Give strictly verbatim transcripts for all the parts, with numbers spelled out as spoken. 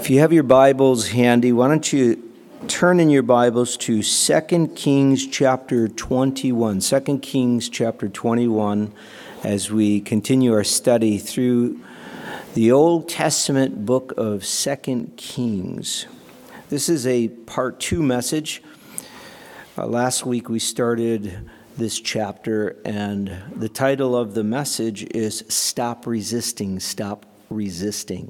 If you have your Bibles handy, why don't you turn in your Bibles to Second Kings chapter twenty-one. Second Kings chapter twenty-one, as we continue our study through the Old Testament book of Second Kings. This is a part two message. Uh, last week we started this chapter, and the title of the message is Stop Resisting, Stop Resisting.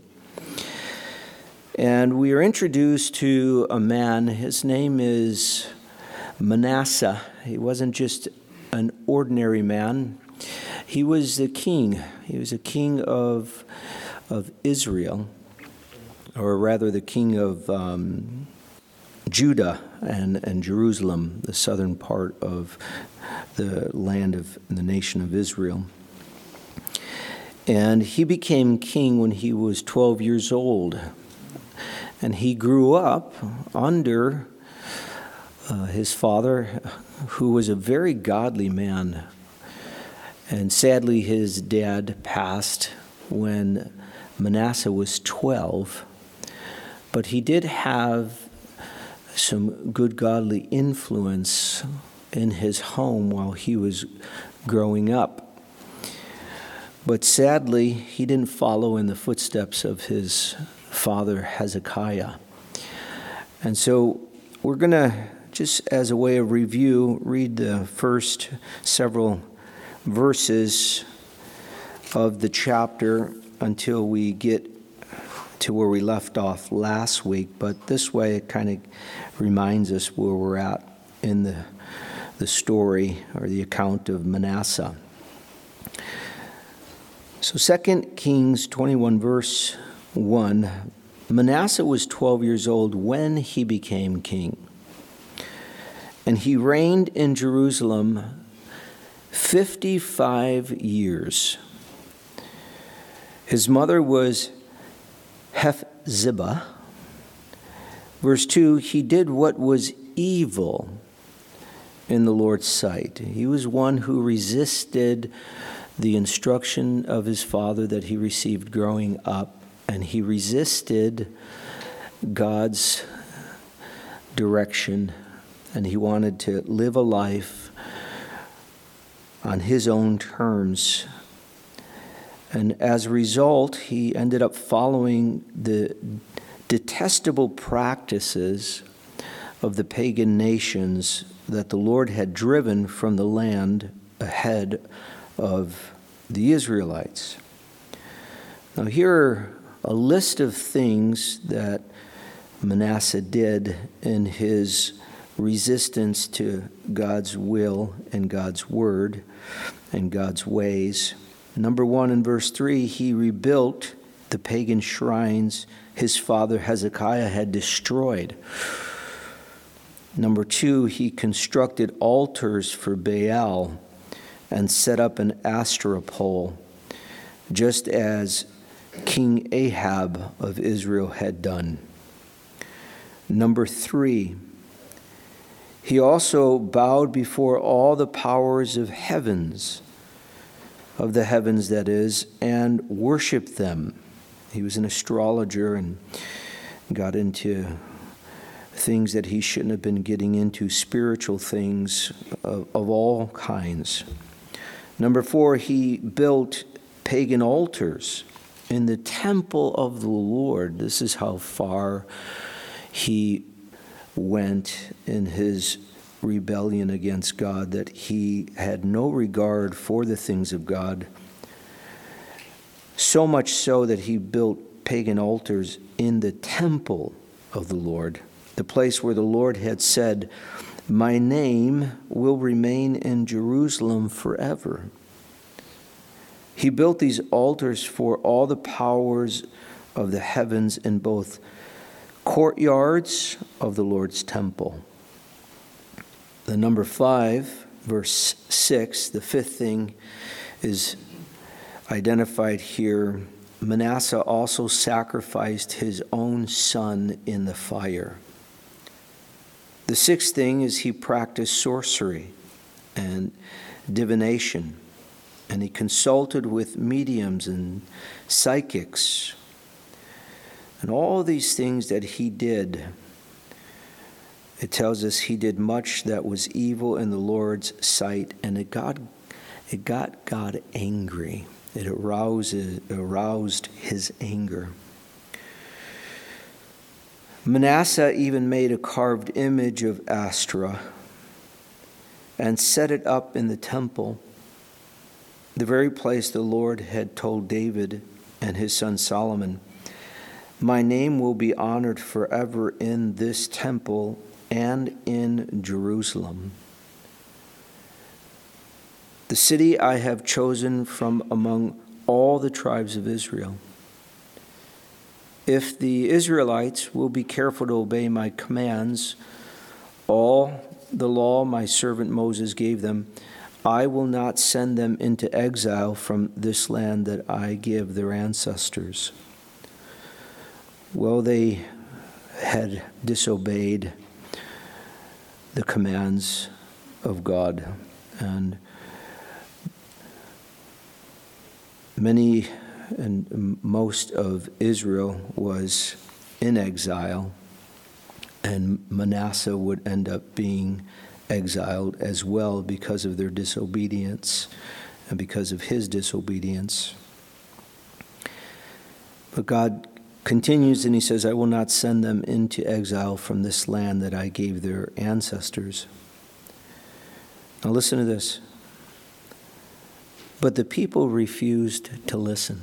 And we are introduced to a man. His name is Manasseh. He wasn't just an ordinary man. He was the king. He was a king of, of Israel, or rather the king of um, Judah and, and Jerusalem, the southern part of the land of the nation of Israel. And he became king when he was twelve years old. And he grew up under uh, his father, who was a very godly man. And sadly, his dad passed when Manasseh was twelve. But he did have some good godly influence in his home while he was growing up. But sadly, he didn't follow in the footsteps of his father Hezekiah. And so we're going to, just as a way of review, read the first several verses of the chapter until we get to where we left off last week. But this way it kind of reminds us where we're at in the, the story or the account of Manasseh. So Second Kings twenty-one, verse one, Manasseh was twelve years old when he became king, and he reigned in Jerusalem fifty-five years. His mother was Hephzibah. Verse two, he did what was evil in the Lord's sight. He was one who resisted the instruction of his father that he received growing up, and he resisted God's direction, and he wanted to live a life on his own terms. And as a result, he ended up following the detestable practices of the pagan nations that the Lord had driven from the land ahead of the Israelites. Now, here are a list of things that Manasseh did in his resistance to God's will and God's word and God's ways. Number one, in verse three, he rebuilt the pagan shrines his father Hezekiah had destroyed. Number two, he constructed altars for Baal and set up an Asherah pole, just as King Ahab of Israel had done. Number three, he also bowed before all the powers of heavens, of the heavens that is, and worshiped them. He was an astrologer and got into things that he shouldn't have been getting into, spiritual things of, of all kinds. Number four, he built pagan altars in the temple of the Lord. This is how far he went in his rebellion against God, that he had no regard for the things of God. So much so that he built pagan altars in the temple of the Lord, the place where the Lord had said, "My name will remain in Jerusalem forever." He built these altars for all the powers of the heavens in both courtyards of the Lord's temple. The number five, verse six, the fifth thing is identified here. Manasseh also sacrificed his own son in the fire. The sixth thing is he practiced sorcery and divination, and he consulted with mediums and psychics And all these things that he did, it tells us he did much that was evil in the Lord's sight, and it got, it got God angry. It aroused, aroused his anger. Manasseh even made a carved image of Ashtoreth and set it up in the temple, the very place the Lord had told David and his son Solomon, "My name will be honored forever in this temple and in Jerusalem, the city I have chosen from among all the tribes of Israel. If the Israelites will be careful to obey my commands, all the law my servant Moses gave them, I will not send them into exile from this land that I give their ancestors." Well, they had disobeyed the commands of God, and many and most of Israel was in exile, and Manasseh would end up being exiled as well because of their disobedience and because of his disobedience. But God continues and he says, "I will not send them into exile from this land that I gave their ancestors." Now listen to this. But the people refused to listen.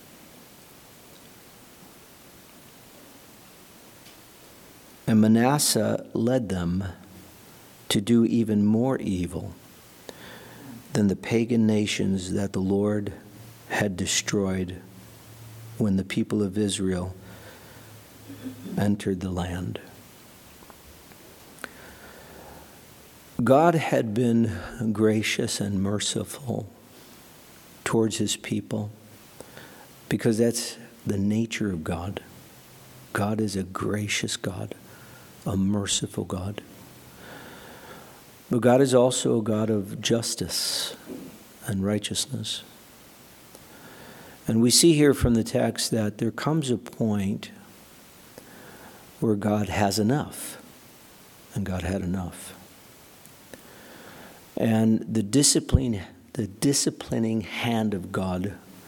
And Manasseh led them to do even more evil than the pagan nations that the Lord had destroyed when the people of Israel entered the land. God had been gracious and merciful towards his people because that's the nature of God. God is a gracious God, a merciful God. But God is also a God of justice and righteousness. And we see here from the text that there comes a point where God has enough, and God had enough. And the discipline, the disciplining hand of God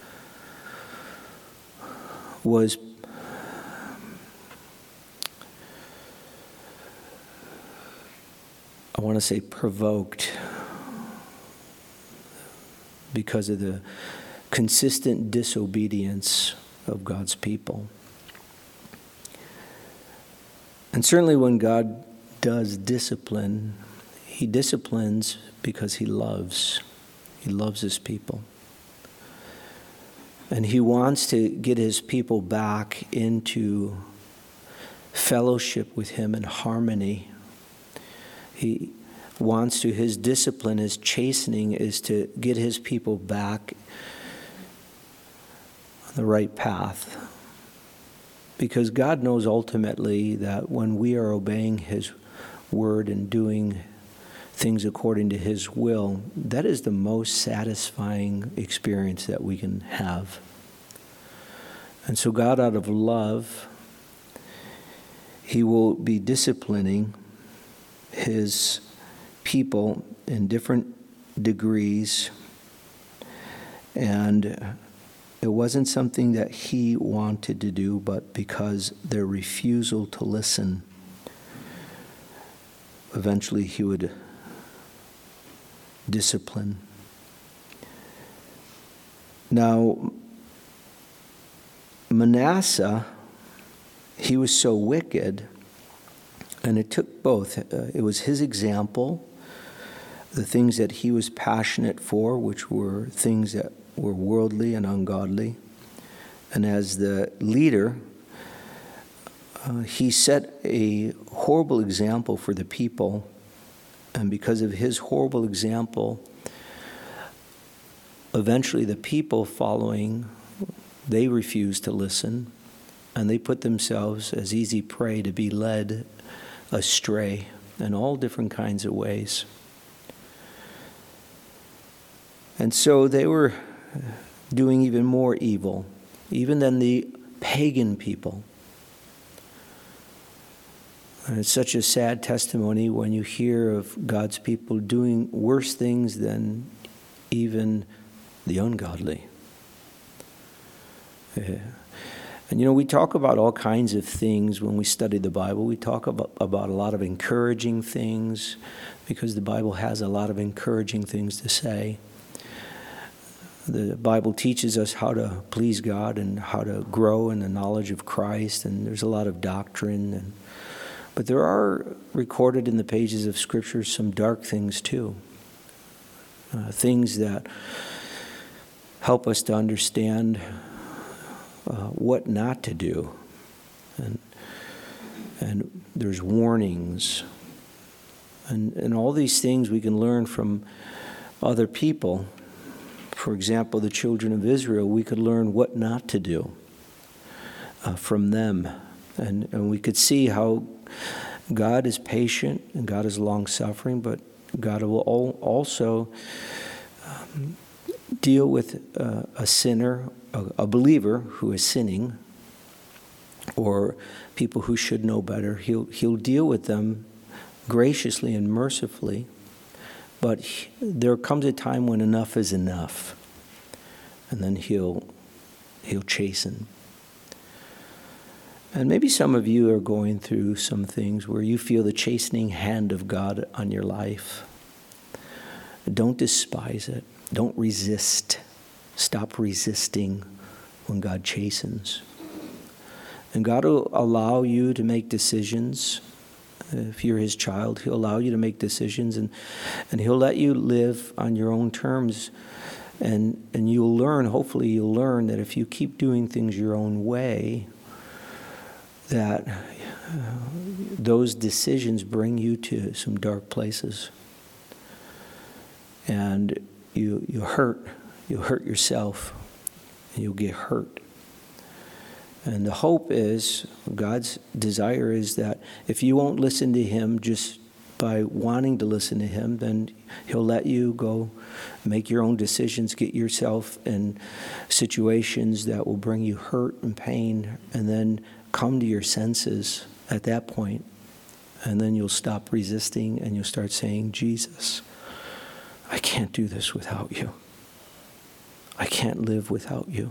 was I want to say provoked because of the consistent disobedience of God's people. And certainly when God does discipline, he disciplines because he loves. He loves his people. And he wants to get his people back into fellowship with him in harmony. He wants to, his discipline, his chastening is to get his people back on the right path. Because God knows ultimately that when we are obeying his word and doing things according to his will, that is the most satisfying experience that we can have. And so God, out of love, he will be disciplining his people in different degrees, and it wasn't something that he wanted to do, but because their refusal to listen, eventually he would discipline. Now, Manasseh, he was so wicked, and it took both. Uh, it was his example, the things that he was passionate for, which were things that were worldly and ungodly. And as the leader, uh, he set a horrible example for the people. And because of his horrible example, eventually the people following, they refused to listen. And they put themselves as easy prey to be led astray in all different kinds of ways. And so they were doing even more evil, even than the pagan people. And it's such a sad testimony when you hear of God's people doing worse things than even the ungodly. Yeah. And you know, we talk about all kinds of things when we study the Bible. We talk about, about a lot of encouraging things because the Bible has a lot of encouraging things to say. The Bible teaches us how to please God and how to grow in the knowledge of Christ, and there's a lot of doctrine. And, but there are recorded in the pages of Scripture some dark things too, uh, things that help us to understand Uh, what not to do. And and there's warnings. And, and all these things we can learn from other people. For example, the children of Israel, we could learn what not to do uh, from them. And, and we could see how God is patient and God is long-suffering, but God will also um, deal with uh, a sinner, a, a believer who is sinning, or people who should know better. He'll he'll deal with them graciously and mercifully, but he, there comes a time when enough is enough, and then he'll he'll chasten. And maybe some of you are going through some things where you feel the chastening hand of God on your life. Don't despise it. Don't resist. Stop resisting when God chastens. And God will allow you to make decisions. If you're his child, he'll allow you to make decisions, and, and he'll let you live on your own terms. And, and you'll learn, hopefully you'll learn that if you keep doing things your own way, that uh, those decisions bring you to some dark places. And you you hurt, you'll hurt yourself, and you'll get hurt. And the hope is, God's desire is that if you won't listen to him just by wanting to listen to him, then he'll let you go make your own decisions, get yourself in situations that will bring you hurt and pain, and then come to your senses at that point. And then you'll stop resisting and you'll start saying, Jesus, I can't do this without you. I can't live without you.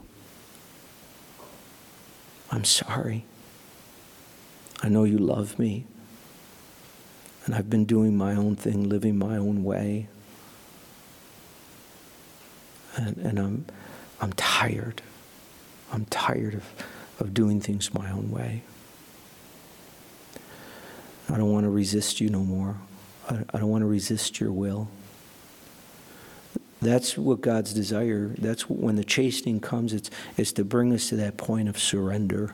I'm sorry. I know you love me. And I've been doing my own thing, living my own way. And, and I'm I'm tired. I'm tired of, of doing things my own way. I don't want to resist you no more. I, I don't want to resist your will. That's what God's desire. That's when the chastening comes. It's, it's to bring us to that point of surrender.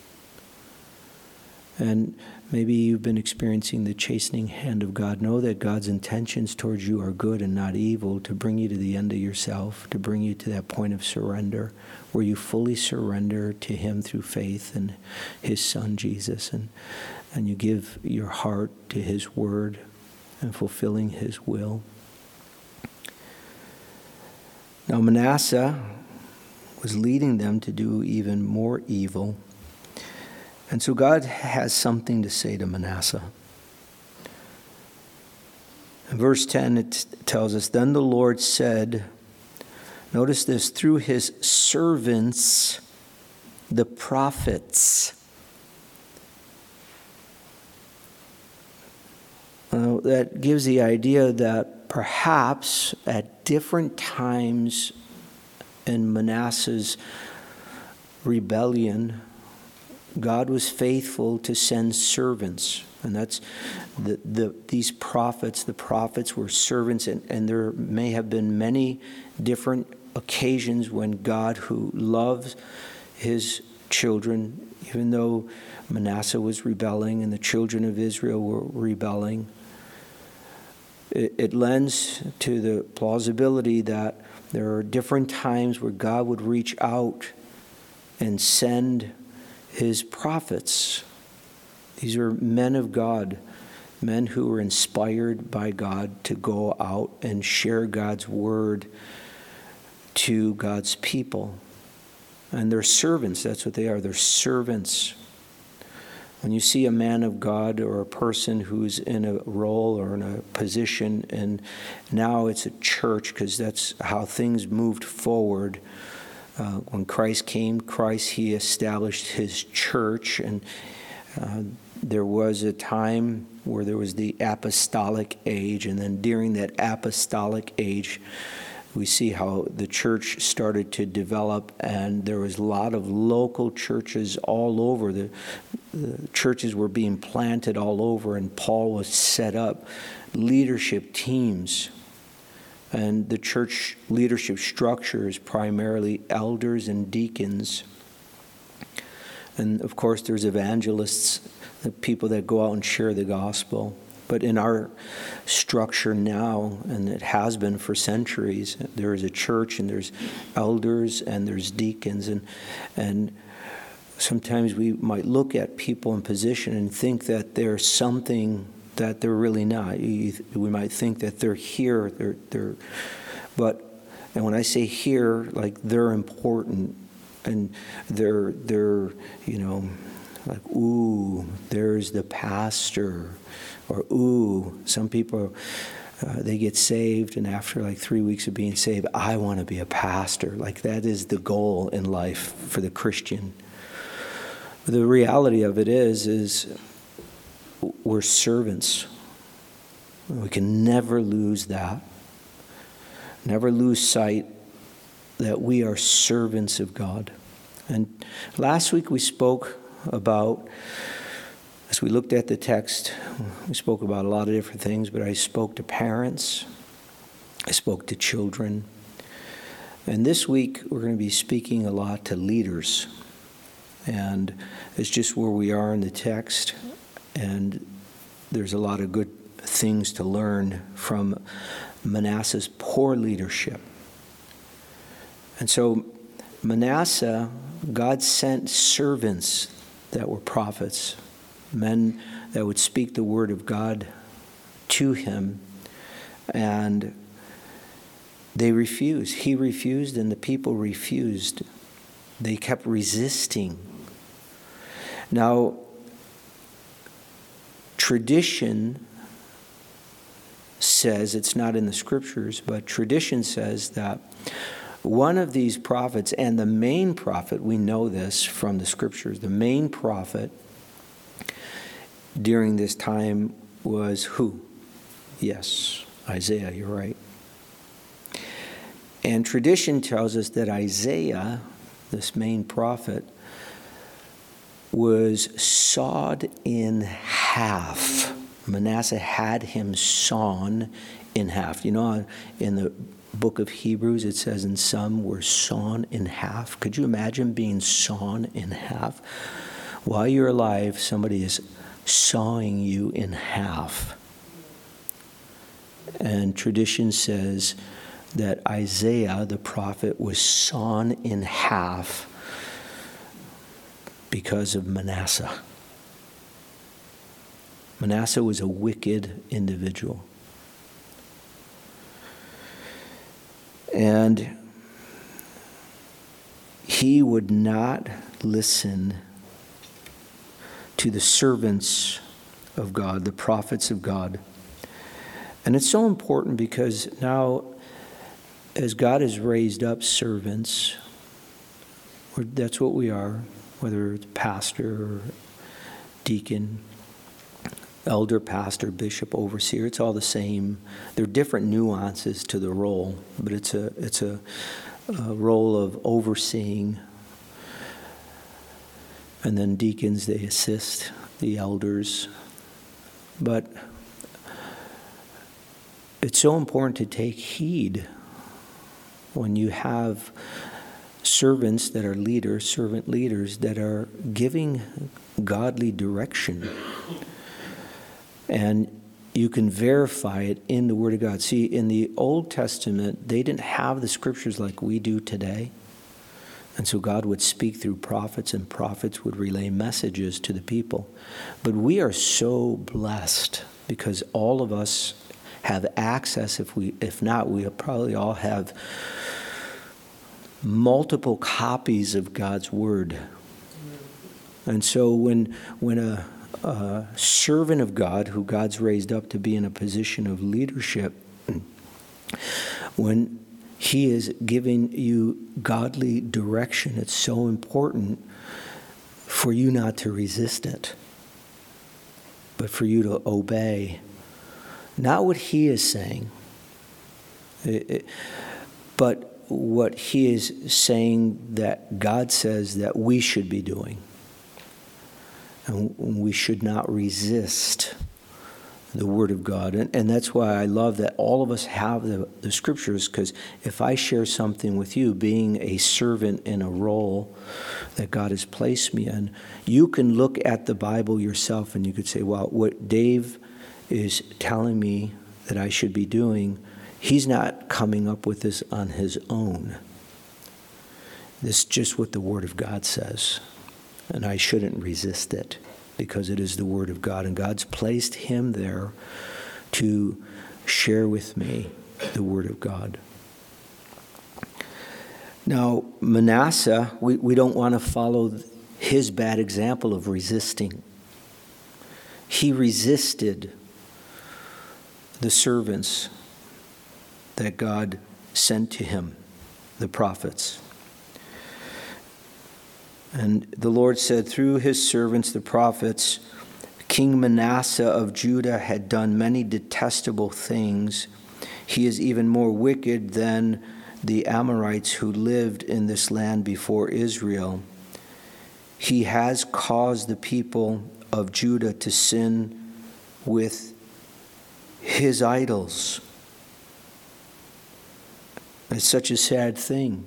And maybe you've been experiencing the chastening hand of God. Know that God's intentions towards you are good and not evil, to bring you to the end of yourself, to bring you to that point of surrender, where you fully surrender to him through faith in his Son, Jesus, and, and you give your heart to his word and fulfilling his will. Now Manasseh was leading them to do even more evil. And so God has something to say to Manasseh. In verse ten, it tells us, then the Lord said, notice this, through his servants, the prophets. Uh, that gives the idea that perhaps at different times in Manasseh's rebellion, God was faithful to send servants. And that's the, the these prophets, the prophets were servants, and, and there may have been many different occasions when God, who loves his children, even though Manasseh was rebelling and the children of Israel were rebelling, it, it lends to the plausibility that there are different times where God would reach out and send his prophets. These are men of God, men who were inspired by God to go out and share God's word to God's people. And they're servants, that's what they are, they're servants. When you see a man of God or a person who's in a role or in a position, and now it's a church, because that's how things moved forward. Uh, when Christ came, Christ, he established his church, and uh, there was a time where there was the apostolic age, and then during that apostolic age, we see how the church started to develop, and there was a lot of local churches all over. The, the churches were being planted all over, and Paul was set up leadership teams. And the church leadership structure is primarily elders and deacons. And of course, there's evangelists, the people that go out and share the gospel. But in our structure now, and it has been for centuries, there is a church, and there's elders, and there's deacons, and and sometimes we might look at people in position and think that they're something that they're really not. We might think that they're here, they're they're, but and when I say here, like they're important, and they're they're you know, like ooh, there's the pastor. Or, ooh, some people, uh, they get saved, and after like three weeks of being saved, I want to be a pastor. Like, that is the goal in life for the Christian. But the reality of it is, is we're servants. We can never lose that. Never lose sight that we are servants of God. And last week we spoke about, as we looked at the text, we spoke about a lot of different things, but I spoke to parents, I spoke to children, and this week we're going to be speaking a lot to leaders. And it's just where we are in the text, and there's a lot of good things to learn from Manasseh's poor leadership. And so Manasseh, God sent servants that were prophets, men that would speak the word of God to him, and they refused. He refused, and the people refused. They kept resisting. Now, tradition says, it's not in the scriptures, but tradition says that one of these prophets, and the main prophet, we know this from the scriptures, the main prophet during this time was who? Yes, Isaiah, you're right. And tradition tells us that Isaiah, this main prophet, was sawed in half. Manasseh had him sawn in half. You know, in the book of Hebrews, it says, and some were sawn in half. Could you imagine being sawn in half? While you're alive, somebody is sawing you in half. And tradition says that Isaiah, the prophet, was sawn in half because of Manasseh. Manasseh was a wicked individual. And he would not listen to the servants of God, the prophets of God. And it's so important because now, as God has raised up servants, that's what we are, whether it's pastor or deacon, elder, pastor, bishop, overseer, it's all the same. There are different nuances to the role, but it's a it's a, a role of overseeing. And then deacons, they assist the elders. But it's so important to take heed when you have servants that are leaders, servant leaders, that are giving godly direction. And you can verify it in the Word of God. See, in the Old Testament, they didn't have the scriptures like we do today. And so God would speak through prophets, and prophets would relay messages to the people. But we are so blessed because all of us have access. If we, if not, we probably all have multiple copies of God's Word. And so when when a, a servant of God, who God's raised up to be in a position of leadership, when he is giving you godly direction, it's so important for you not to resist it, but for you to obey. Not what he is saying, it, it, but what he is saying that God says that we should be doing. And we should not resist the Word of God. And, and that's why I love that all of us have the, the Scriptures, because if I share something with you, being a servant in a role that God has placed me in, you can look at the Bible yourself and you could say, well, what Dave is telling me that I should be doing, he's not coming up with this on his own. This is just what the Word of God says. And I shouldn't resist it, because it is the Word of God. And God's placed him there to share with me the Word of God. Now, Manasseh, we, we don't want to follow his bad example of resisting. He resisted the servants that God sent to him, the prophets. And the Lord said, through his servants, the prophets, King Manasseh of Judah had done many detestable things. He is even more wicked than the Amorites who lived in this land before Israel. He has caused the people of Judah to sin with his idols. It's such a sad thing.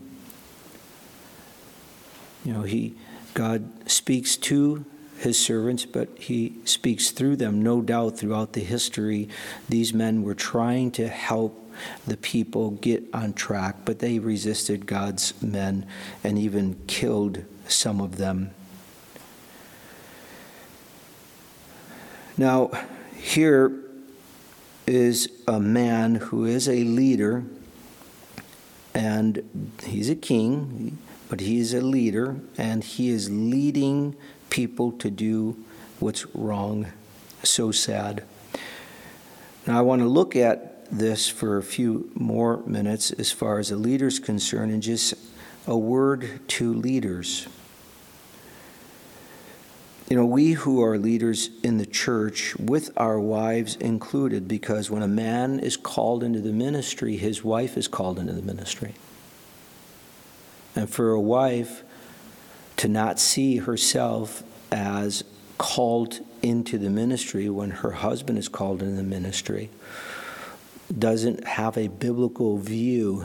You know, he, God speaks to his servants, but he speaks through them. No doubt throughout the history, these men were trying to help the people get on track, but they resisted God's men and even killed some of them. Now, here is a man who is a leader, and he's a king, but he is a leader, and he is leading people to do what's wrong. So sad. Now, I want to look at this for a few more minutes as far as a leader's concerned, and just a word to leaders. You know, we who are leaders in the church, with our wives included, because when a man is called into the ministry, his wife is called into the ministry. And for a wife to not see herself as called into the ministry when her husband is called into the ministry doesn't have a biblical view.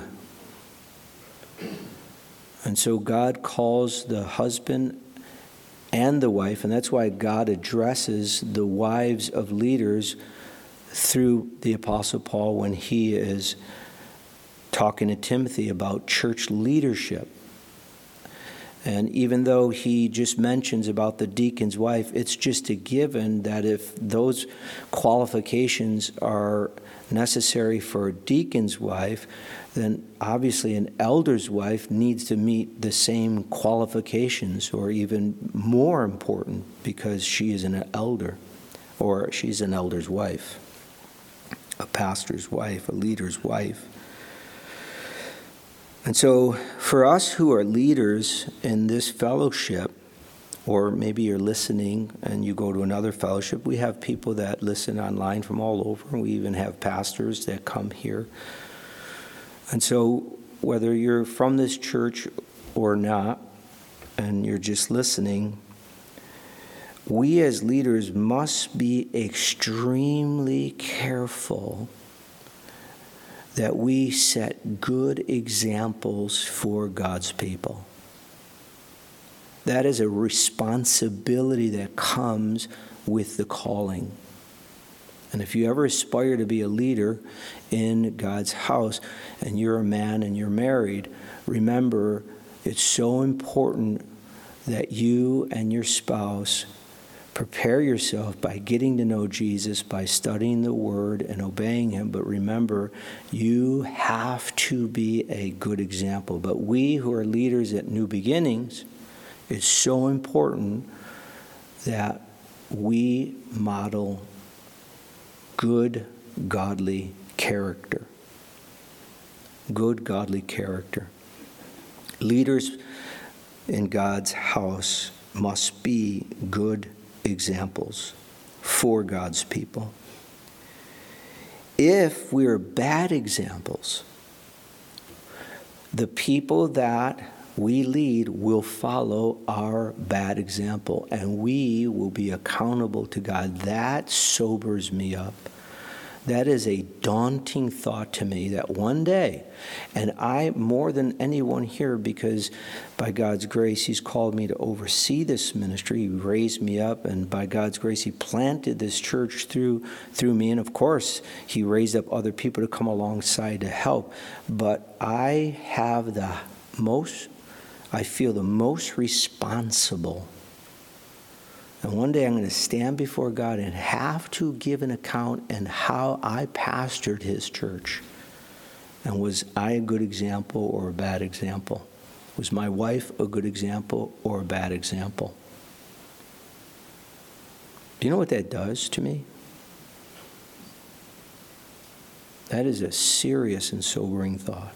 And so God calls the husband and the wife, and that's why God addresses the wives of leaders through the Apostle Paul when he is talking to Timothy about church leadership. And even though he just mentions about the deacon's wife, it's just a given that if those qualifications are necessary for a deacon's wife, then obviously an elder's wife needs to meet the same qualifications, or even more important, because she is an elder, or she's an elder's wife, a pastor's wife, a leader's wife. And so for us who are leaders in this fellowship, or maybe you're listening and you go to another fellowship, we have people that listen online from all over. We even have pastors that come here. And so whether you're from this church or not, and you're just listening, we as leaders must be extremely careful that we set good examples for God's people. That is a responsibility that comes with the calling. And if you ever aspire to be a leader in God's house, and you're a man and you're married, remember, it's so important that you and your spouse prepare yourself by getting to know Jesus, by studying the Word and obeying Him. But remember, you have to be a good example. But we who are leaders at New Beginnings, it's so important that we model good, godly character. Good, godly character. Leaders in God's house must be good examples for God's people. If we are bad examples, the people that we lead will follow our bad example, and we will be accountable to God. That sobers me up. That is a daunting thought to me, that one day, and I more than anyone here, because by God's grace He's called me to oversee this ministry. He raised me up, and by God's grace He planted this church through through me, and of course He raised up other people to come alongside to help. But I have the most, I feel the most responsible. And one day I'm going to stand before God and have to give an account in how I pastored His church. And was I a good example or a bad example? Was my wife a good example or a bad example? Do you know what that does to me? That is a serious and sobering thought.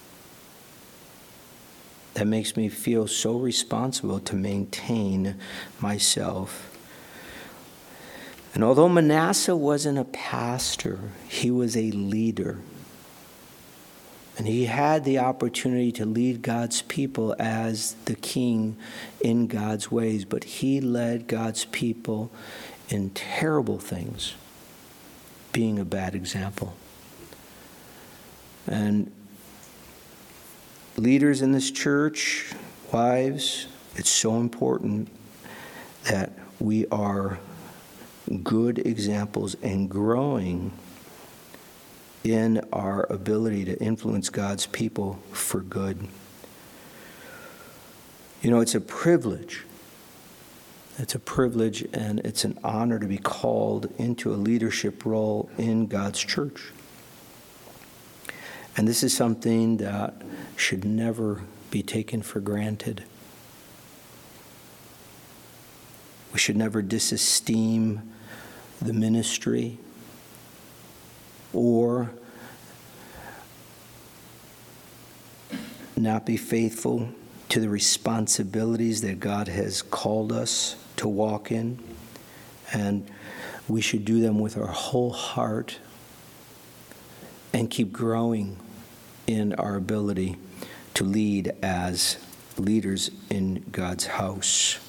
That makes me feel so responsible to maintain myself. And although Manasseh wasn't a pastor, he was a leader. And he had the opportunity to lead God's people as the king in God's ways. But he led God's people in terrible things, being a bad example. And leaders in this church, wives, it's so important that we are good examples and growing in our ability to influence God's people for good. You know, it's a privilege. It's a privilege and it's an honor to be called into a leadership role in God's church. And this is something that should never be taken for granted. We should never disesteem the ministry or not be faithful to the responsibilities that God has called us to walk in. And we should do them with our whole heart and keep growing in our ability to lead as leaders in God's house.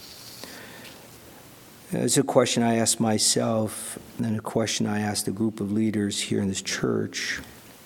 It's a question I asked myself, and a question I asked a group of leaders here in this church.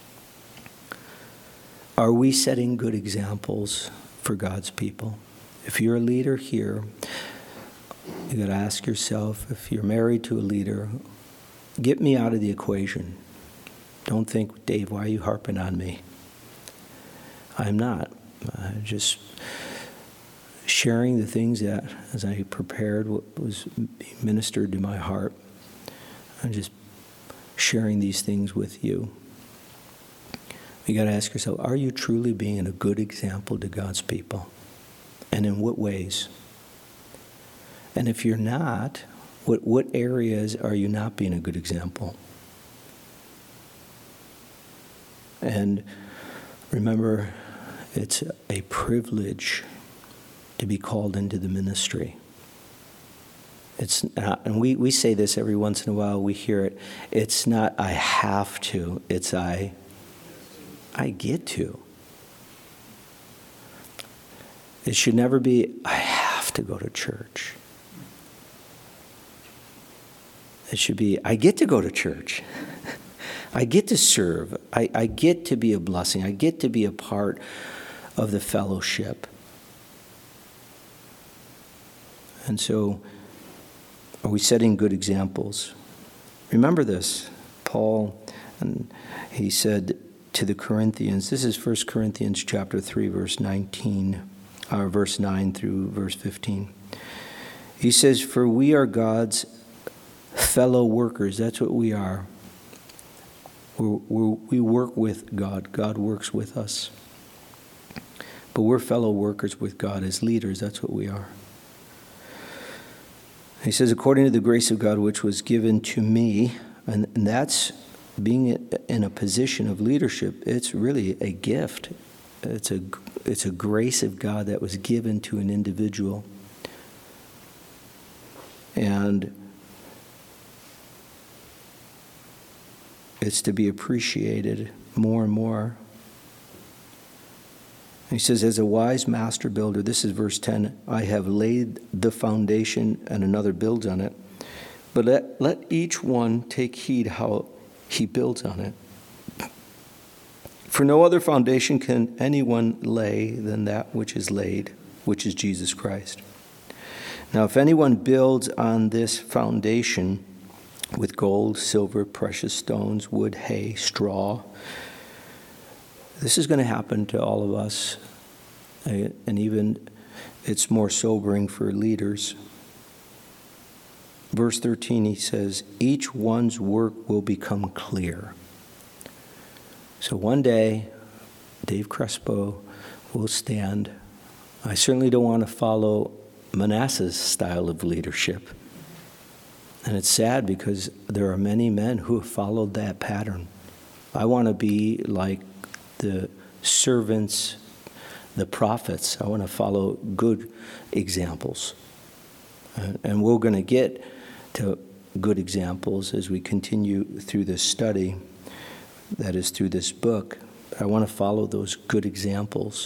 Are we setting good examples for God's people? If you're a leader here, you got to ask yourself, if you're married to a leader, get me out of the equation. Don't think, Dave, why are you harping on me? I'm not. I'm just sharing the things that, as I prepared, what was ministered to my heart. I'm just sharing these things with you. You got to ask yourself, are you truly being a good example to God's people? And in what ways? And if you're not, what, what areas are you not being a good example? And remember, it's a privilege to be called into the ministry. It's not, and we, we say this every once in a while, we hear it. It's not I have to, it's I, I get to. It should never be I have to go to church. It should be I get to go to church. I get to serve. I, I get to be a blessing. I get to be a part of the fellowship. And so, are we setting good examples? Remember this, Paul, and he said to the Corinthians, this is First Corinthians chapter three, verse nineteen, or verse nine through verse fifteen. He says, for we are God's fellow workers. That's what we are. We're, we're, we work with God. God works with us. But we're fellow workers with God as leaders. That's what we are. He says, according to the grace of God which was given to me, and, and that's being in a position of leadership. It's really a gift. It's a, it's a grace of God that was given to an individual. And it's to be appreciated more and more. He says, as a wise master builder, this is verse ten, I have laid the foundation and another builds on it. But let, let each one take heed how he builds on it. For no other foundation can anyone lay than that which is laid, which is Jesus Christ. Now, if anyone builds on this foundation with gold, silver, precious stones, wood, hay, straw, this is going to happen to all of us, and even it's more sobering for leaders. Verse thirteen, he says, each one's work will become clear. So one day, Dave Crespo will stand. I certainly don't want to follow Manasseh's style of leadership. And it's sad because there are many men who have followed that pattern. I want to be like the servants, the prophets. I want to follow good examples. And we're going to get to good examples as we continue through this study, that is through this book. I want to follow those good examples.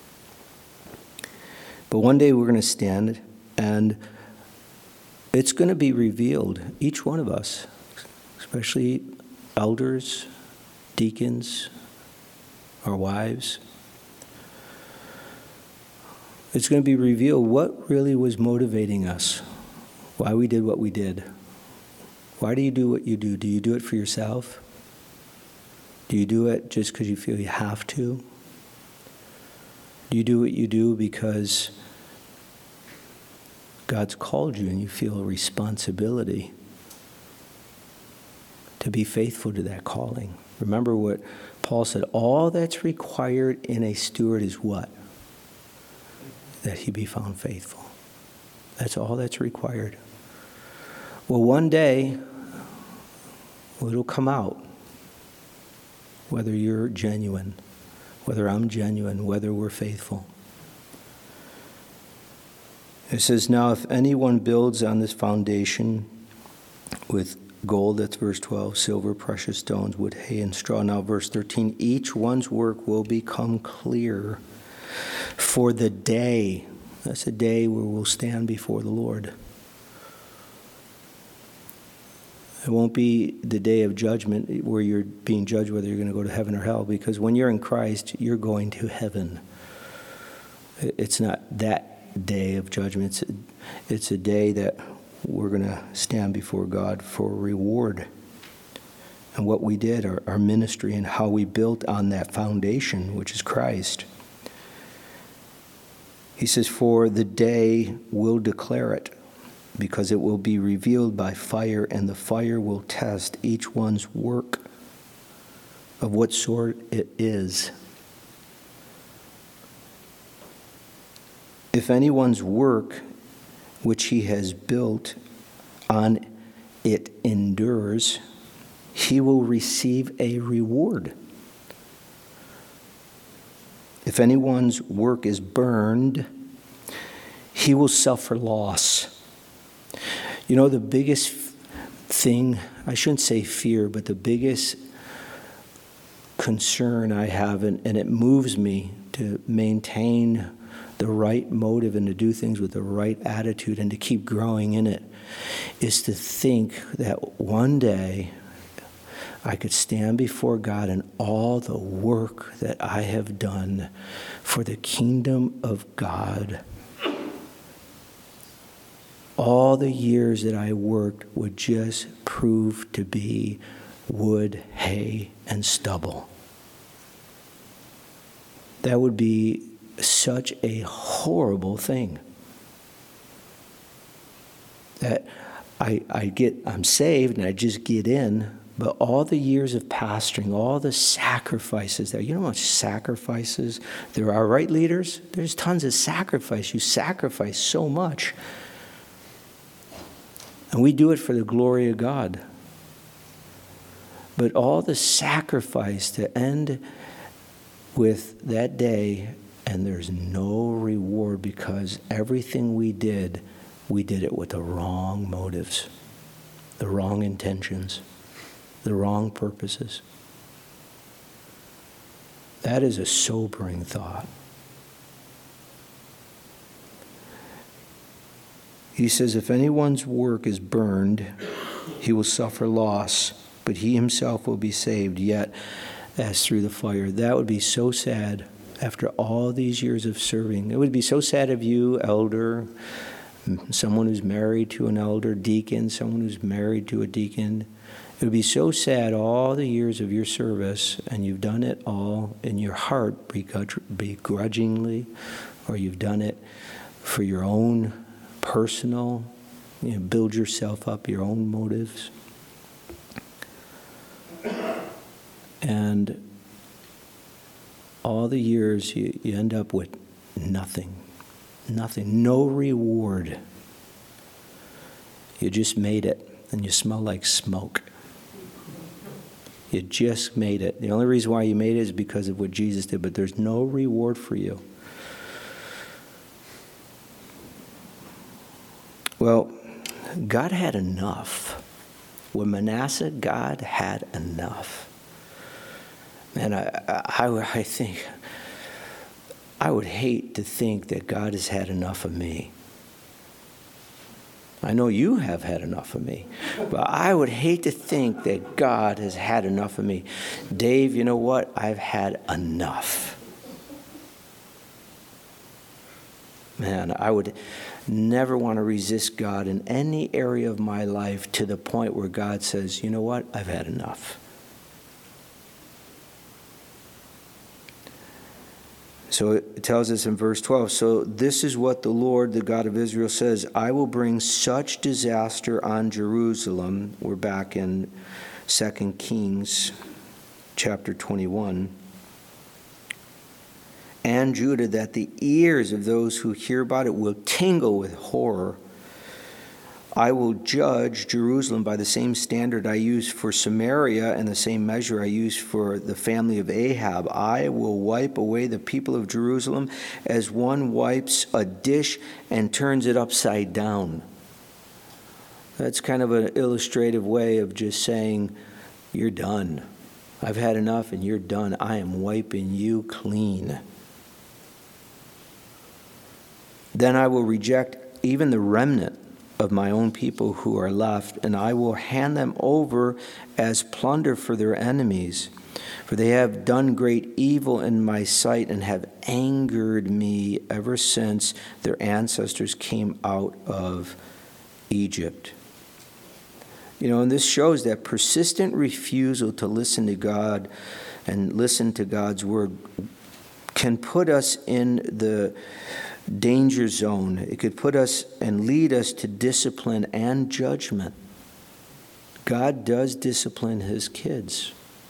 But one day we're going to stand and it's going to be revealed, each one of us, especially elders, deacons, our wives. It's going to be revealed what really was motivating us, why we did what we did. Why do you do what you do? Do you do it for yourself? Do you do it just because you feel you have to? Do you do what you do because God's called you and you feel a responsibility to be faithful to that calling? Remember what Paul said, all that's required in a steward is what? That he be found faithful. That's all that's required. Well, one day, it'll come out whether you're genuine, whether I'm genuine, whether we're faithful. It says, now if anyone builds on this foundation with gold, that's verse twelve, silver, precious stones, wood, hay, and straw. Now verse thirteen, each one's work will become clear for the day. That's a day where we'll stand before the Lord. It won't be the day of judgment where you're being judged whether you're going to go to heaven or hell, because when you're in Christ, you're going to heaven. It's not that day of judgment. It's a, it's a day that we're going to stand before God for reward. And what we did, our, our ministry, and how we built on that foundation, which is Christ. He says, for the day will declare it, because it will be revealed by fire, and the fire will test each one's work of what sort it is. If anyone's work which he has built on it endures, he will receive a reward. If anyone's work is burned, he will suffer loss. You know, the biggest thing, I shouldn't say fear, but the biggest concern I have, and, and it moves me to maintain the right motive and to do things with the right attitude and to keep growing in it, is to think that one day I could stand before God and all the work that I have done for the kingdom of God, all the years that I worked would just prove to be wood, hay, and stubble. That would be such a horrible thing. That I, I get, I'm saved and I just get in, but all the years of pastoring, all the sacrifices there, you know how much sacrifices there are, right, leaders? There's tons of sacrifice. You sacrifice so much. And we do it for the glory of God. But all the sacrifice to end with that day, and there's no reward because everything we did, we did it with the wrong motives, the wrong intentions, the wrong purposes. That is a sobering thought. He says, if anyone's work is burned, he will suffer loss, but he himself will be saved, yet as through the fire. That would be so sad after all these years of serving. It would be so sad of you, elder, someone who's married to an elder, deacon, someone who's married to a deacon. It would be so sad all the years of your service, and you've done it all in your heart begrudgingly, or you've done it for your own personal, you know, build yourself up, your own motives. And all the years you, you end up with nothing. Nothing. No reward. You just made it, and you smell like smoke. You just made it. The only reason why you made it is because of what Jesus did, but there's no reward for you. Well, God had enough. With Manasseh, God had enough. Man, I, I, I think, I would hate to think that God has had enough of me. I know you have had enough of me, but I would hate to think that God has had enough of me. Dave, you know what? I've had enough. Man, I would never want to resist God in any area of my life to the point where God says, you know what? I've had enough. So it tells us in verse twelve, so this is what the Lord, the God of Israel, says, I will bring such disaster on Jerusalem. We're back in Second Kings chapter twenty-one. And Judah, that the ears of those who hear about it will tingle with horror. I will judge Jerusalem by the same standard I use for Samaria and the same measure I use for the family of Ahab. I will wipe away the people of Jerusalem as one wipes a dish and turns it upside down. That's kind of an illustrative way of just saying, you're done. I've had enough and you're done. I am wiping you clean. Then I will reject even the remnant of my own people who are left, and I will hand them over as plunder for their enemies. For they have done great evil in my sight and have angered me ever since their ancestors came out of Egypt. You know, and this shows that persistent refusal to listen to God and listen to God's word can put us in the danger zone. It could put us and lead us to discipline and judgment. God does discipline his kids.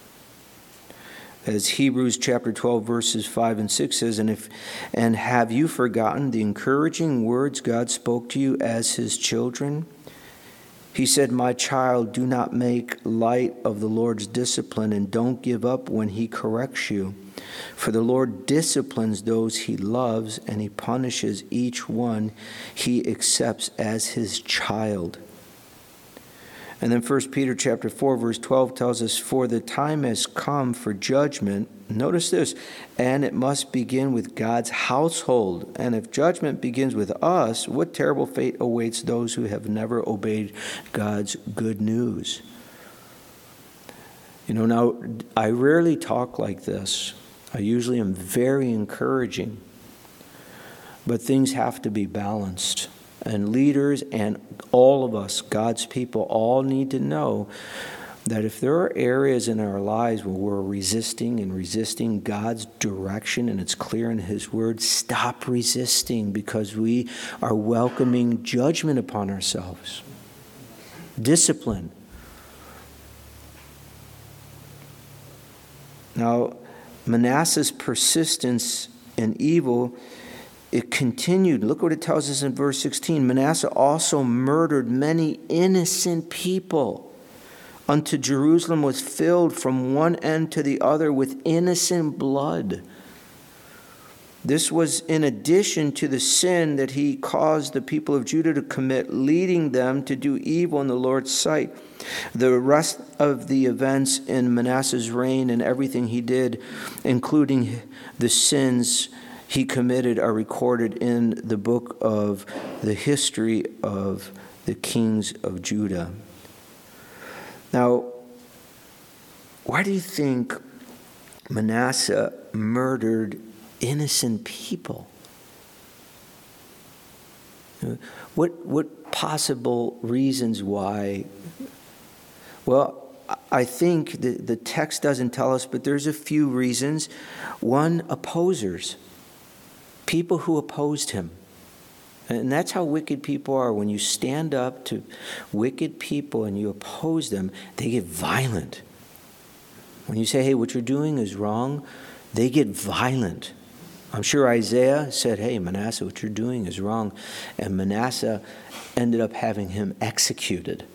As Hebrews chapter twelve verses five and six says, and if and have you forgotten the encouraging words God spoke to you as his children? He said, my child, do not make light of the Lord's discipline and don't give up when he corrects you. For the Lord disciplines those he loves, and he punishes each one he accepts as his child. And then First Peter chapter four, verse twelve tells us, for the time has come for judgment. Notice this, and it must begin with God's household. And if judgment begins with us, what terrible fate awaits those who have never obeyed God's good news? You know, now, I rarely talk like this. I usually am very encouraging. But things have to be balanced. And leaders and all of us, God's people, all need to know that if there are areas in our lives where we're resisting and resisting God's direction, and it's clear in his word, stop resisting, because we are welcoming judgment upon ourselves. Discipline. Now, Manasseh's persistence in evil it continued. Look what it tells us in verse sixteen. Manasseh also murdered many innocent people, unto Jerusalem was filled from one end to the other with innocent blood. This was in addition to the sin that he caused the people of Judah to commit, leading them to do evil in the Lord's sight. The rest of the events in Manasseh's reign and everything he did, including the sins he committed, are recorded in the book of the history of the kings of Judah. Now, why do you think Manasseh murdered innocent people? What what possible reasons why? Well, I think the, the text doesn't tell us, but there's a few reasons. One, opposers. People who opposed him. And that's how wicked people are. When you stand up to wicked people and you oppose them, they get violent. When you say, hey, what you're doing is wrong, they get violent. I'm sure Isaiah said, hey, Manasseh, what you're doing is wrong. And Manasseh ended up having him executed.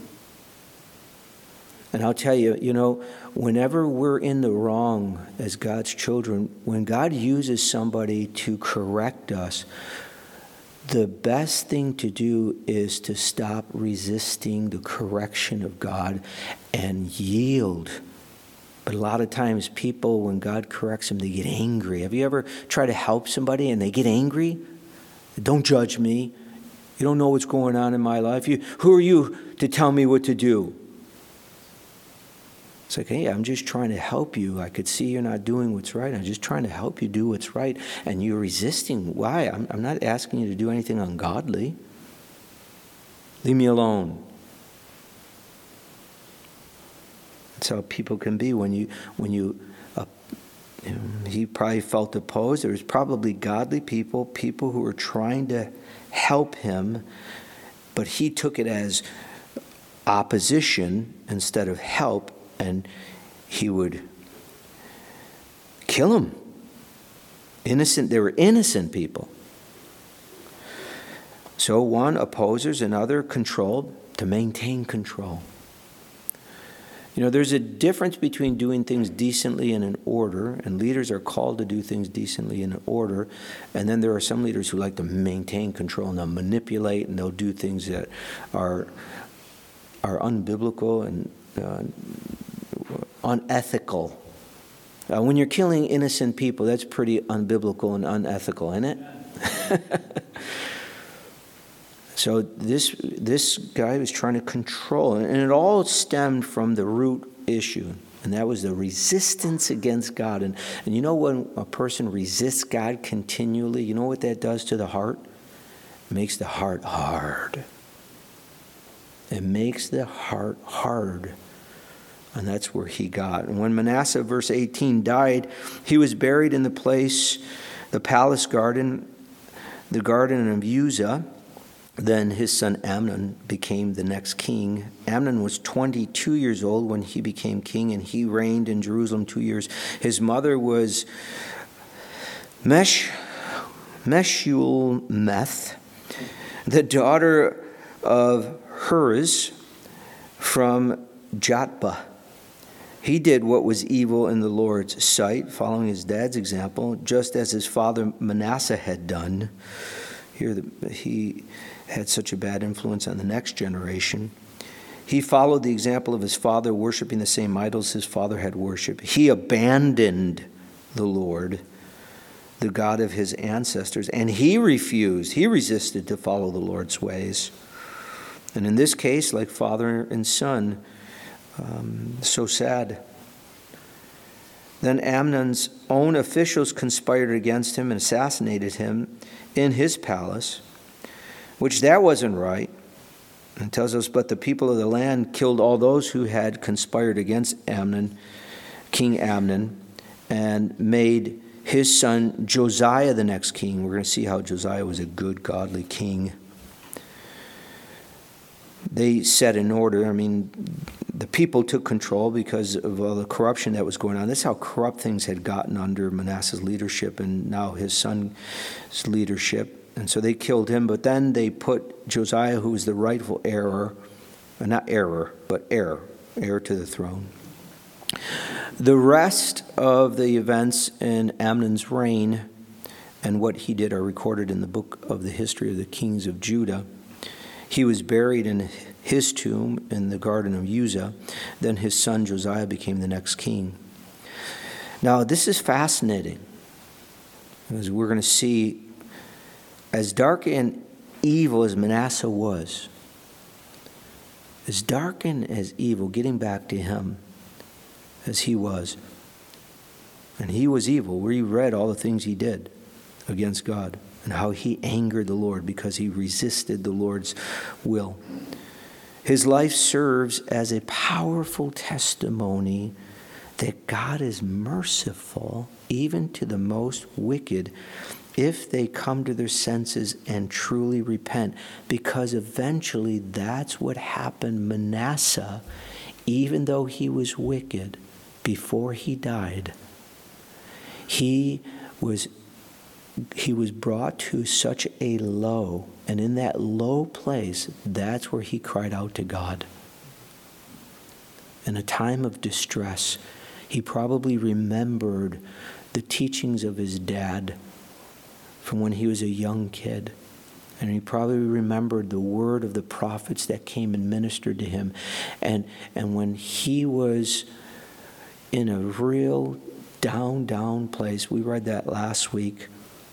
And I'll tell you, you know, whenever we're in the wrong as God's children, when God uses somebody to correct us, the best thing to do is to stop resisting the correction of God and yield. But a lot of times people, when God corrects them, they get angry. Have you ever tried to help somebody and they get angry? Don't judge me. You don't know what's going on in my life. You, who are you to tell me what to do? It's like, hey, I'm just trying to help you. I could see you're not doing what's right. I'm just trying to help you do what's right. And you're resisting. Why? I'm, I'm not asking you to do anything ungodly. Leave me alone. That's how people can be when you, when you, uh, you know, he probably felt opposed. There was probably godly people, people who were trying to help him, but he took it as opposition instead of help, and he would kill him. Innocent, they were innocent people. So one, opposers, another, controlled, to maintain control. You know, there's a difference between doing things decently and in order, and leaders are called to do things decently and in order, and then there are some leaders who like to maintain control, and they'll manipulate, and they'll do things that are are unbiblical and uh, unethical. Uh, when you're killing innocent people, that's pretty unbiblical and unethical, isn't it? So this this guy was trying to control, and it all stemmed from the root issue, and that was the resistance against God. And, and you know when a person resists God continually, you know what that does to the heart? It makes the heart hard. It makes the heart hard. And that's where he got. And when Manasseh, verse eighteen, died, he was buried in the place, the palace garden, the garden of Uzzah. Then his son Amnon became the next king. Amnon was twenty-two years old when he became king, and he reigned in Jerusalem two years. His mother was Mesh, Meshulmeth, the daughter of Hurz from Jotbah. He did what was evil in the Lord's sight, following his dad's example, just as his father Manasseh had done. Here the, he had such a bad influence on the next generation. He followed the example of his father, worshiping the same idols his father had worshipped. He abandoned the Lord, the God of his ancestors, and he refused, he resisted to follow the Lord's ways. And in this case, like father and son, um, so sad. Then Amnon's own officials conspired against him and assassinated him in his palace, which that wasn't right. It tells us, but the people of the land killed all those who had conspired against Amnon, King Amnon, and made his son Josiah the next king. We're going to see how Josiah was a good, godly king. They set in order, I mean, the people took control because of all the corruption that was going on. That's how corrupt things had gotten under Manasseh's leadership and now his son's leadership. And so they killed him, but then they put Josiah, who was the rightful heir, not heir, but heir, heir to the throne. The rest of the events in Amnon's reign and what he did are recorded in the book of the history of the kings of Judah. He was buried in his tomb in the garden of Uzzah. Then his son Josiah became the next king. Now, this is fascinating, because we're going to see, as dark and evil as Manasseh was, as dark and as evil, getting back to him as he was, and he was evil. We read all the things he did against God and how he angered the Lord because he resisted the Lord's will. His life serves as a powerful testimony that God is merciful even to the most wicked if they come to their senses and truly repent, because eventually that's what happened. Manasseh, even though he was wicked before he died, he was he was brought to such a low, and in that low place, that's where he cried out to God. In a time of distress, he probably remembered the teachings of his dad from when he was a young kid. And he probably remembered the word of the prophets that came and ministered to him. And, and when he was in a real down, down place, we read that last week,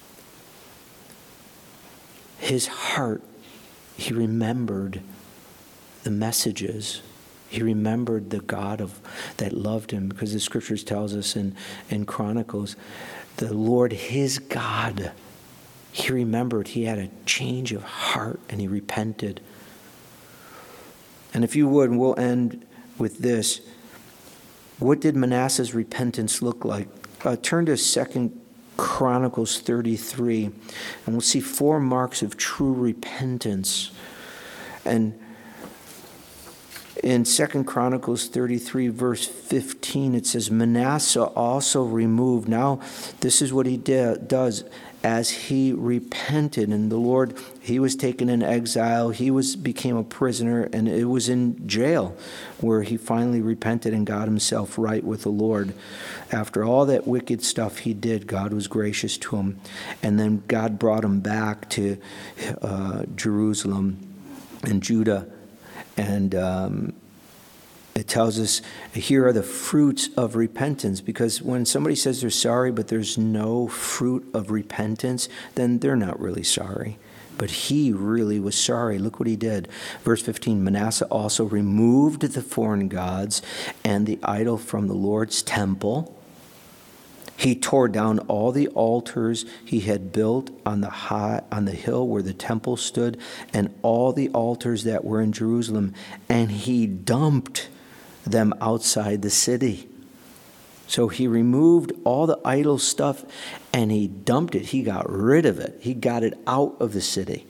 his heart, he remembered the messages. He remembered the God of that loved him, because the scriptures tells us in, in Chronicles, the Lord his God, he remembered, he had a change of heart and he repented. And if you would, we'll end with this. What did Manasseh's repentance look like? Uh, turn to Second Chronicles thirty-three, and we'll see four marks of true repentance. And in Second Chronicles thirty-three, verse fifteen, it says, Manasseh also removed. Now, this is what he did, does as he repented. And the Lord, he was taken in exile. He was became a prisoner, and it was in jail where he finally repented and got himself right with the Lord. After all that wicked stuff he did, God was gracious to him. And then God brought him back to uh, Jerusalem and Judah. And um, it tells us, here are the fruits of repentance. Because when somebody says they're sorry, but there's no fruit of repentance, then they're not really sorry. But he really was sorry. Look what he did. Verse fifteen, Manasseh also removed the foreign gods and the idol from the Lord's temple. He tore down all the altars he had built on the high, on the hill where the temple stood, and all the altars that were in Jerusalem, and he dumped them outside the city. So he removed all the idol stuff and he dumped it. He got rid of it. He got it out of the city.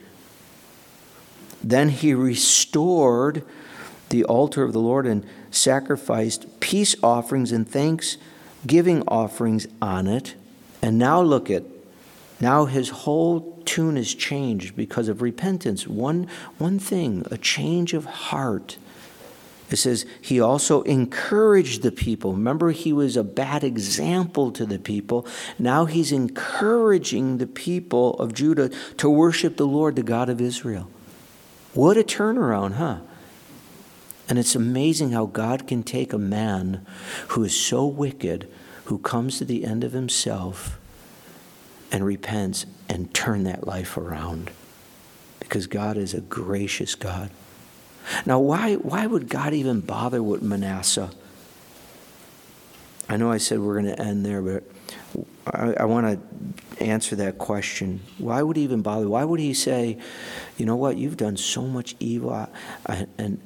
Then he restored the altar of the Lord and sacrificed peace offerings and thanksgiving offerings on it. And now look at, now his whole tune is changed because of repentance. One, one thing, a change of heart. It says he also encouraged the people. Remember, he was a bad example to the people. Now he's encouraging the people of Judah to worship the Lord, the God of Israel. What a turnaround, huh? And it's amazing how God can take a man who is so wicked, who comes to the end of himself and repents, and turn that life around. Because God is a gracious God. Now, why why would God even bother with Manasseh? I know I said we're going to end there, but I, I want to answer that question. Why would he even bother? Why would he say, you know what, you've done so much evil, I, I, and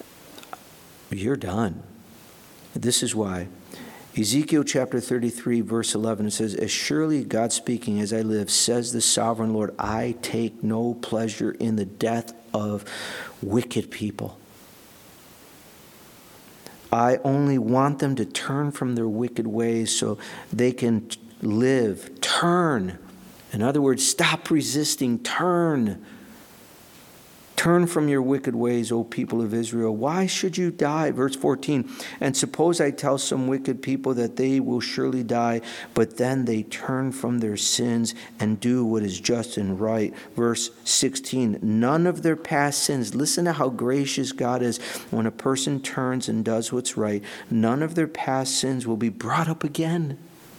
you're done? This is why. Ezekiel chapter thirty-three, verse eleven, it says, as surely God speaking as I live, says the sovereign Lord, I take no pleasure in the death of wicked people. I only want them to turn from their wicked ways so they can t- live. Turn. In other words, stop resisting. Turn. Turn from your wicked ways, O people of Israel. Why should you die? Verse fourteen. And suppose I tell some wicked people that they will surely die, but then they turn from their sins and do what is just and right. Verse sixteen. None of their past sins. Listen to how gracious God is. When a person turns and does what's right, none of their past sins will be brought up again.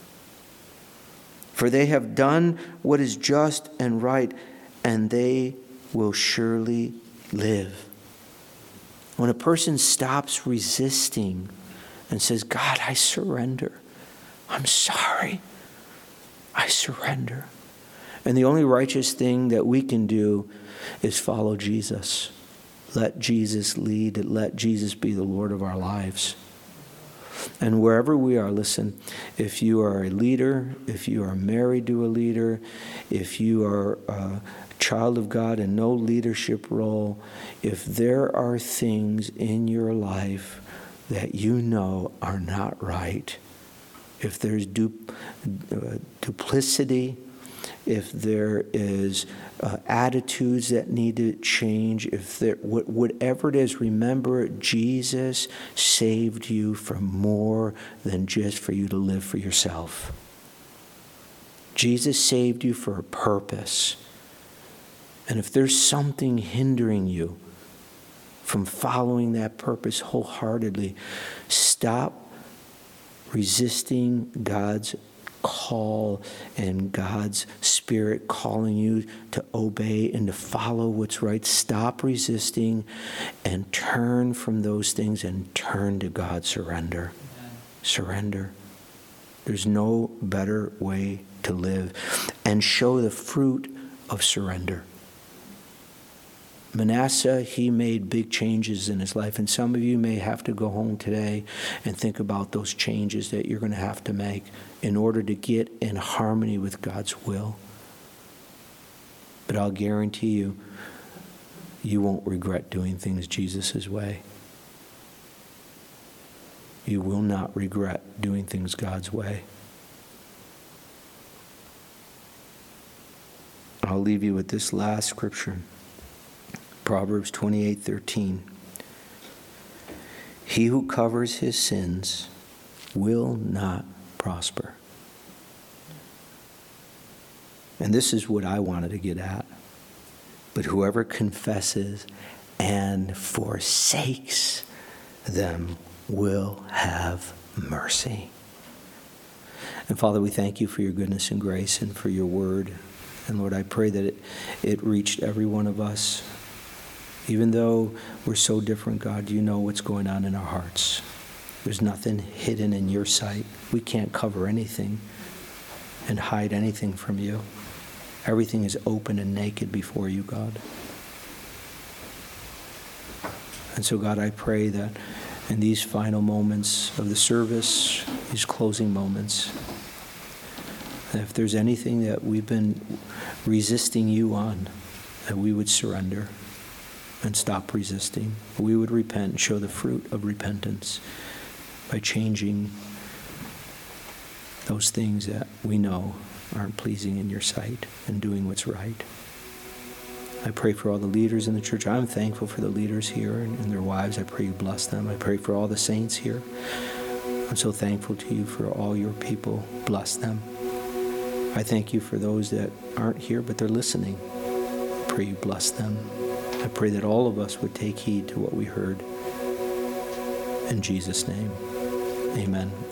For they have done what is just and right, and they will surely live. When a person stops resisting and says, God, I surrender. I'm sorry. I surrender. And the only righteous thing that we can do is follow Jesus. Let Jesus lead. Let Jesus be the Lord of our lives. And wherever we are, listen, if you are a leader, if you are married to a leader, if you are a child of God in no leadership role, if there are things in your life that you know are not right, if there's du- uh, duplicity, if there is uh, attitudes that need to change, if there, wh- whatever it is, remember Jesus saved you from more than just for you to live for yourself. Jesus saved you for a purpose. And if there's something hindering you from following that purpose wholeheartedly, stop resisting God's call and God's Spirit calling you to obey and to follow what's right. Stop resisting and turn from those things and turn to God. Surrender. Amen. Surrender. There's no better way to live. And show the fruit of surrender. Manasseh, he made big changes in his life, and some of you may have to go home today and think about those changes that you're going to have to make in order to get in harmony with God's will. But I'll guarantee you, you won't regret doing things Jesus' way. You will not regret doing things God's way. I'll leave you with this last scripture. Proverbs twenty-eight thirteen. He who covers his sins will not prosper. And this is what I wanted to get at. But whoever confesses and forsakes them will have mercy. And Father, we thank you for your goodness and grace and for your word. And Lord, I pray that it, it reached every one of us. Even though we're so different, God, you know what's going on in our hearts. There's nothing hidden in your sight. We can't cover anything and hide anything from you. Everything is open and naked before you, God. And so, God, I pray that in these final moments of the service, these closing moments, that if there's anything that we've been resisting you on, that we would surrender and stop resisting. We would repent and show the fruit of repentance by changing those things that we know aren't pleasing in your sight and doing what's right. I pray for all the leaders in the church. I'm thankful for the leaders here and, and their wives. I pray you bless them. I pray for all the saints here. I'm so thankful to you for all your people. Bless them. I thank you for those that aren't here, but they're listening. I pray you bless them. I pray that all of us would take heed to what we heard. In Jesus' name, amen.